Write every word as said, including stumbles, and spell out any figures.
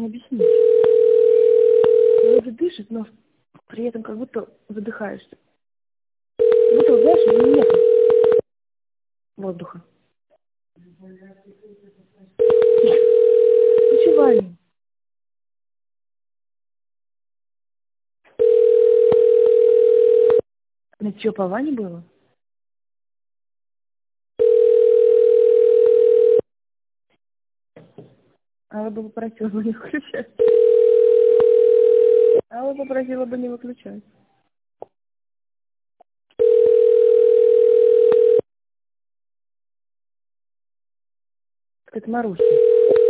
объяснить. Вроде дышит, но при этом как будто задыхаешься. Как будто, знаешь, нет воздуха. Ночевание. Это что, по Ване было? Алла бы попросила бы не выключать. Алла попросила бы не выключать. Это Маруся.